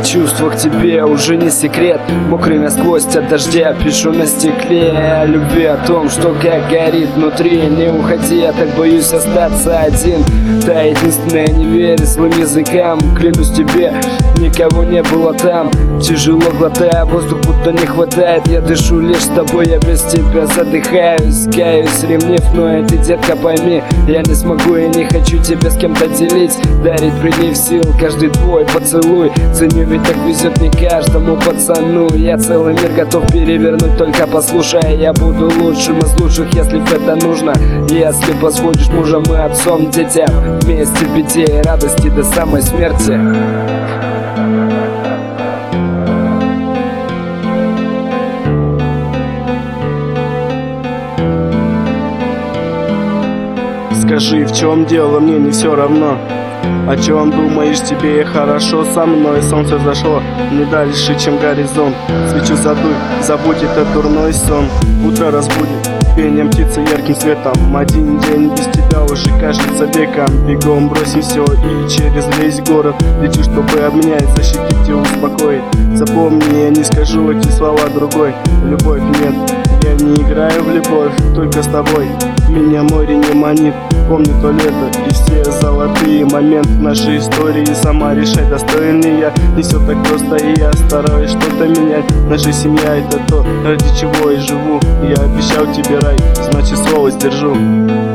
чувства к тебе уже не секрет. Мокрый насквозь от дождя, пишу на стекле о любви, о том, что как горит внутри. Не уходи, я так боюсь остаться один. Та единственная, не верь своим языкам. Клянусь тебе, никого не было там. Тяжело глотая воздух, будто не хватает. Я дышу лишь с тобой, я без тебя задыхаюсь. Каюсь, ревнив, но ты, детка, пойми, я не смогу и не хочу тебя с кем-то делить. Дарить прилив сил, каждый твой поцелуй. Ценю, ведь так везет не каждому пацану. Я целый мир готов перевернуть, только послушай. Я буду лучшим из лучших, если это нужно. Если позволишь мужем и отцом детям. Вместе в беде и радости до самой смерти. Скажи, в чем дело, мне не все равно. О чем думаешь, тебе хорошо со мной? Солнце зашло не дальше, чем горизонт. Свечу задуй, забудь этот дурной сон. Утро разбудит пением птицы, ярким светом. Один день без тебя уже кажется веком. Бегом бросим все и через весь город лечу, чтобы обнять, защитить и успокоить. Запомни, я не скажу эти слова другой. Любовь нет, я не играю в любовь, только с тобой. Меня море не манит, помни то лето и все золотые моменты нашей истории. Сама решай, достоин ли я, не все так просто, и я стараюсь что-то менять. Наша семья — это то, ради чего я живу. Я обещал тебе рай, значит слово сдержу.